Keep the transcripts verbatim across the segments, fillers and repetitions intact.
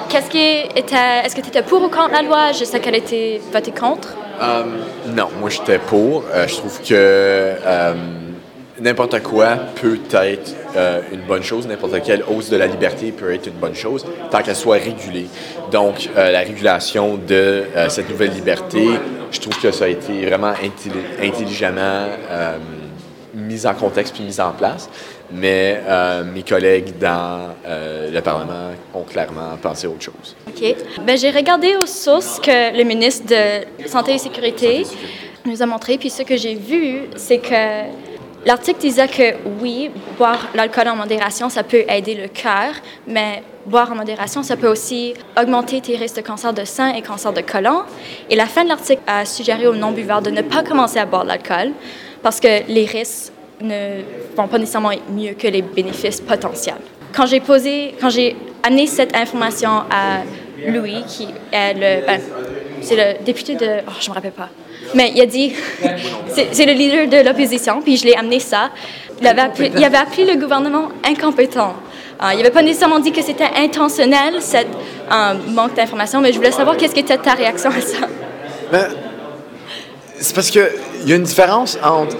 qu'est-ce qui était, est-ce que tu étais pour ou contre la loi? Je sais qu'elle était votée contre. Um, non, moi j'étais pour. Euh, je trouve que um, n'importe quoi peut être euh, une bonne chose, n'importe quelle hausse de la liberté peut être une bonne chose, tant qu'elle soit régulée. Donc, euh, la régulation de euh, cette nouvelle liberté, je trouve que ça a été vraiment intelli- intelligemment euh, mis en contexte puis mis en place. Mais euh, mes collègues dans euh, le Parlement ont clairement pensé à autre chose. OK. Ben, j'ai regardé aux sources que le ministre de Santé et Sécurité nous a montré, puis ce que j'ai vu, c'est que l'article disait que oui, boire l'alcool en modération, ça peut aider le cœur, mais boire en modération, ça peut aussi augmenter tes risques de cancer de sein et cancer de côlon. Et la fin de l'article a suggéré aux non-buveurs de ne pas commencer à boire de l'alcool parce que les risques ne vont pas nécessairement être mieux que les bénéfices potentiels. Quand j'ai posé, quand j'ai amené cette information à Louis, qui est le, ben, c'est le député de, oh, je me rappelle pas, mais il a dit, c'est, c'est le leader de l'opposition, puis je l'ai amené ça. Il avait appelé, il avait appelé le gouvernement incompétent. Euh, il n'avait pas nécessairement dit que c'était intentionnel, cette euh, manque d'information, mais je voulais savoir qu'est-ce qui était ta réaction à ça. Ben, c'est parce qu'il y a une différence entre...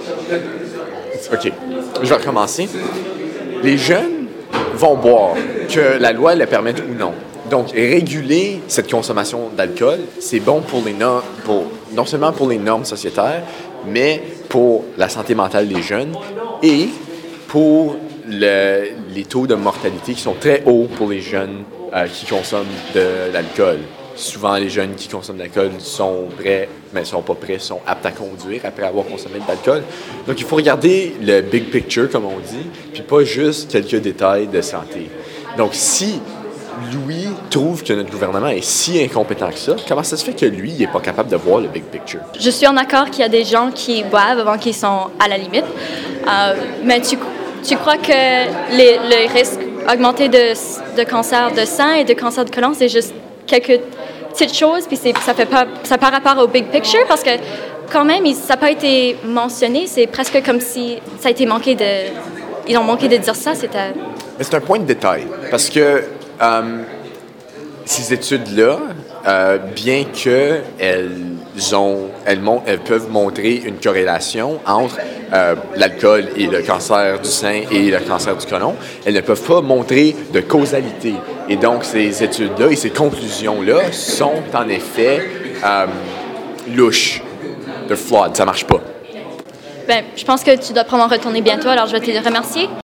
OK, je vais recommencer. Les jeunes vont boire, que la loi le permette ou non. Donc, réguler cette consommation d'alcool, c'est bon pour les normes, pour, non seulement pour les normes sociétaires, mais pour la santé mentale des jeunes et pour le, les taux de mortalité qui sont très hauts pour les jeunes euh, qui consomment de l'alcool. Souvent, les jeunes qui consomment de l'alcool sont prêts, mais ne sont pas prêts, sont aptes à conduire après avoir consommé de l'alcool. Donc, il faut regarder le big picture, comme on dit, puis pas juste quelques détails de santé. Donc, si Louis trouve que notre gouvernement est si incompétent que ça, comment ça se fait que lui, il n'est pas capable de voir le big picture? Je suis en accord qu'il y a des gens qui boivent avant qu'ils sont à la limite, euh, mais tu, tu crois que les, les risques augmentés de, de cancer de sein et de cancer de côlon, c'est juste quelques petites choses, puis c'est, ça fait pas, ça par rapport au big picture, parce que quand même, il, ça n'a pas été mentionné, c'est presque comme si ça a été manqué de... Ils ont manqué de dire ça, c'était... Mais c'est un point de détail, parce que euh, ces études-là, euh, bien qu'elles ont, elles, mon, elles peuvent montrer une corrélation entre euh, l'alcool et le cancer du sein et le cancer du côlon, elles ne peuvent pas montrer de causalité. Et donc, ces études-là et ces conclusions-là sont en effet euh, louches, de flawed, ça marche pas. Ben, je pense que tu dois probablement retourner bientôt, alors je vais te remercier.